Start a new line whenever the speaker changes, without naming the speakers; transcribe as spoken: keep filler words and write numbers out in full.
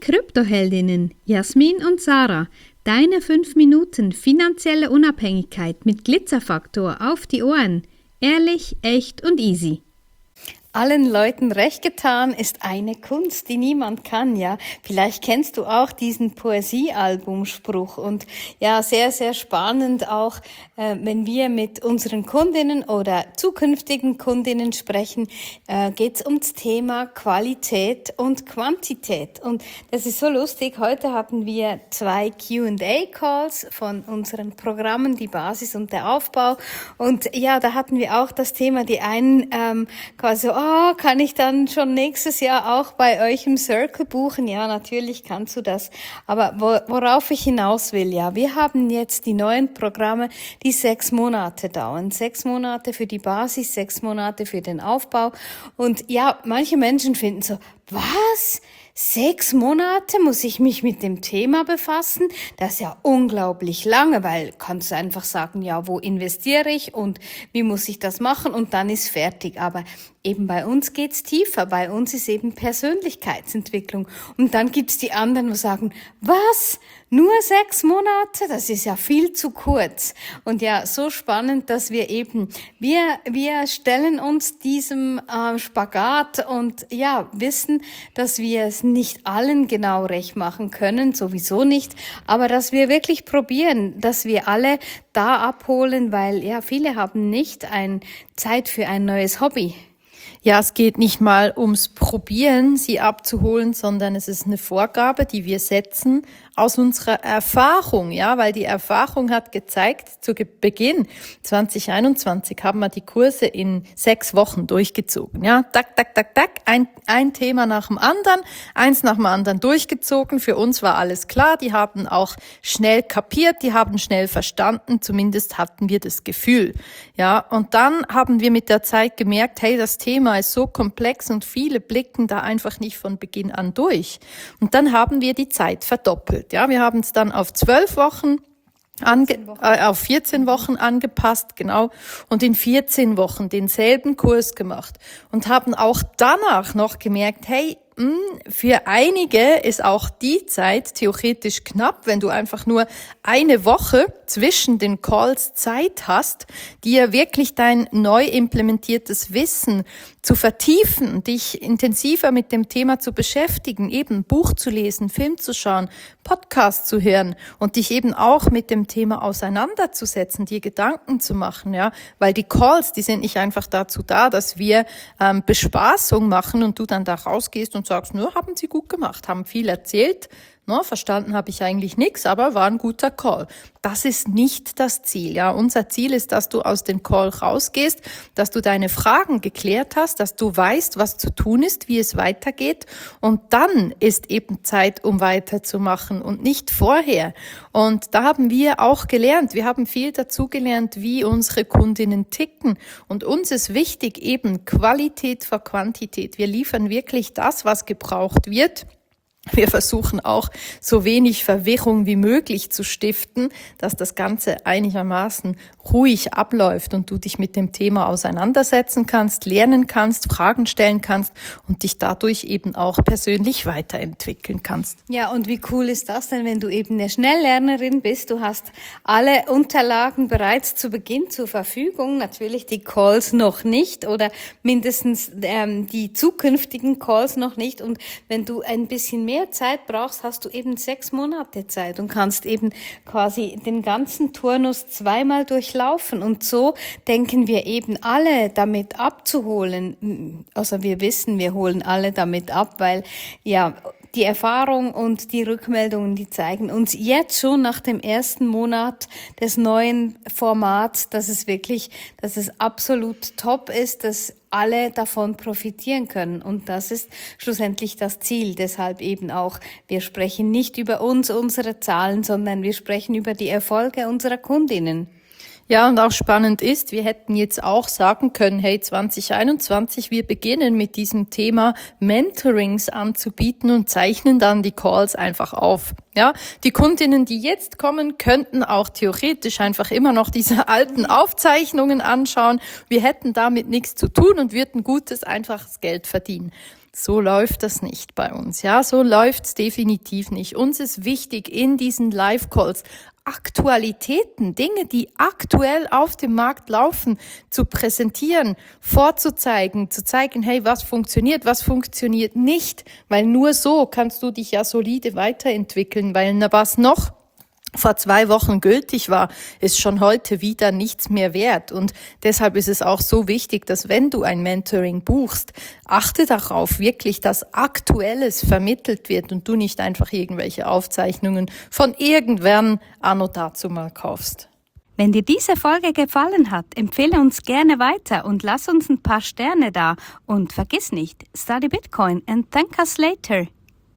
Kryptoheldinnen Jasmin und Sarah, deine fünf Minuten finanzielle Unabhängigkeit mit Glitzerfaktor auf die Ohren. Ehrlich, echt und easy.
Allen Leuten recht getan ist eine Kunst, die niemand kann, ja. Vielleicht kennst du auch diesen Poesiealbumspruch und ja, sehr, sehr spannend auch, äh, wenn wir mit unseren Kundinnen oder zukünftigen Kundinnen sprechen, äh, geht's ums Thema Qualität und Quantität. Und das ist so lustig. Heute hatten wir zwei Q and A Calls von unseren Programmen, die Basis und der Aufbau. Und ja, da hatten wir auch das Thema, die einen ähm, quasi so, oh, kann ich dann schon nächstes Jahr auch bei euch im Circle buchen? Ja, natürlich kannst du das. Aber worauf ich hinaus will, ja, wir haben jetzt die neuen Programme, die sechs Monate dauern. Sechs Monate für die Basis, sechs Monate für den Aufbau. Und ja, manche Menschen finden so, was? Sechs Monate muss ich mich mit dem Thema befassen? Das ist ja unglaublich lange, weil kannst du einfach sagen, ja, wo investiere ich und wie muss ich das machen und dann ist fertig. Aber eben bei uns geht's tiefer, bei uns ist eben Persönlichkeitsentwicklung. Und dann gibt's die anderen, die sagen, was? Nur sechs Monate? Das ist ja viel zu kurz. Und ja, so spannend, dass wir eben, wir, wir stellen uns diesem äh, Spagat und ja, wissen, dass wir es nicht allen genau recht machen können, sowieso nicht, aber dass wir wirklich probieren, dass wir alle da abholen, weil ja, viele haben nicht ein Zeit für ein neues Hobby.
Ja, es geht nicht mal ums Probieren, sie abzuholen, sondern es ist eine Vorgabe, die wir setzen aus unserer Erfahrung, ja, weil die Erfahrung hat gezeigt, zu Beginn zwanzig einundzwanzig haben wir die Kurse in sechs Wochen durchgezogen, ja, tak, tak, tak, tak, ein, ein Thema nach dem anderen, eins nach dem anderen durchgezogen. Für uns war alles klar, die haben auch schnell kapiert, die haben schnell verstanden, zumindest hatten wir das Gefühl, ja, und dann haben wir mit der Zeit gemerkt, hey, das Thema ist so komplex und viele blicken da einfach nicht von Beginn an durch. Und dann haben wir die Zeit verdoppelt. Ja, wir haben es dann auf zwölf Wochen, ange äh, auf vierzehn Wochen angepasst, genau, und in vierzehn Wochen denselben Kurs gemacht und haben auch danach noch gemerkt, hey, mh, für einige ist auch die Zeit theoretisch knapp, wenn du einfach nur eine Woche zwischen den Calls Zeit hast, dir wirklich dein neu implementiertes Wissen zu vertiefen, dich intensiver mit dem Thema zu beschäftigen, eben Buch zu lesen, Film zu schauen, Podcast zu hören und dich eben auch mit dem Thema auseinanderzusetzen, dir Gedanken zu machen, ja, weil die Calls, die sind nicht einfach dazu da, dass wir ähm, Bespaßung machen und du dann da rausgehst und sagst, nur haben sie gut gemacht, haben viel erzählt, no, verstanden habe ich eigentlich nichts, aber war ein guter Call. Das ist nicht das Ziel. Ja, unser Ziel ist, dass du aus dem Call rausgehst, dass du deine Fragen geklärt hast, dass du weißt, was zu tun ist, wie es weitergeht. Und dann ist eben Zeit, um weiterzumachen und nicht vorher. Und da haben wir auch gelernt. Wir haben viel dazu gelernt, wie unsere Kundinnen ticken. Und uns ist wichtig eben Qualität vor Quantität. Wir liefern wirklich das, was gebraucht wird. Wir versuchen auch, so wenig Verwirrung wie möglich zu stiften, dass das Ganze einigermaßen ruhig abläuft und du dich mit dem Thema auseinandersetzen kannst, lernen kannst, Fragen stellen kannst und dich dadurch eben auch persönlich weiterentwickeln kannst.
Ja, und wie cool ist das denn, wenn du eben eine Schnelllernerin bist? Du hast alle Unterlagen bereits zu Beginn zur Verfügung, natürlich die Calls noch nicht oder mindestens ähm, die zukünftigen Calls noch nicht. Und wenn du ein bisschen mehr mehr Zeit brauchst, hast du eben sechs Monate Zeit und kannst eben quasi den ganzen Turnus zweimal durchlaufen. Und so denken wir eben alle damit abzuholen. Also wir wissen, wir holen alle damit ab, weil ja die Erfahrung und die Rückmeldungen, die zeigen uns jetzt schon nach dem ersten Monat des neuen Formats, dass es wirklich, dass es absolut top ist, dass alle davon profitieren können. Und das ist schlussendlich das Ziel. Deshalb eben auch, wir sprechen nicht über uns, unsere Zahlen, sondern wir sprechen über die Erfolge unserer Kundinnen.
Ja, und auch spannend ist, wir hätten jetzt auch sagen können, hey, zwanzig einundzwanzig, wir beginnen mit diesem Thema Mentorings anzubieten und zeichnen dann die Calls einfach auf. Ja, die Kundinnen, die jetzt kommen, könnten auch theoretisch einfach immer noch diese alten Aufzeichnungen anschauen. Wir hätten damit nichts zu tun und würden gutes, einfaches Geld verdienen. So läuft das nicht bei uns. Ja, so läuft's definitiv nicht. Uns ist wichtig, in diesen Live-Calls Aktualitäten, Dinge, die aktuell auf dem Markt laufen, zu präsentieren, vorzuzeigen, zu zeigen, hey, was funktioniert, was funktioniert nicht, weil nur so kannst du dich ja solide weiterentwickeln, weil na, was noch vor zwei Wochen gültig war, ist schon heute wieder nichts mehr wert. Und deshalb ist es auch so wichtig, dass wenn du ein Mentoring buchst, achte darauf wirklich, dass Aktuelles vermittelt wird und du nicht einfach irgendwelche Aufzeichnungen von irgendwann anno dazu mal kaufst.
Wenn dir diese Folge gefallen hat, empfehle uns gerne weiter und lass uns ein paar Sterne da. Und vergiss nicht, study Bitcoin and thank us later.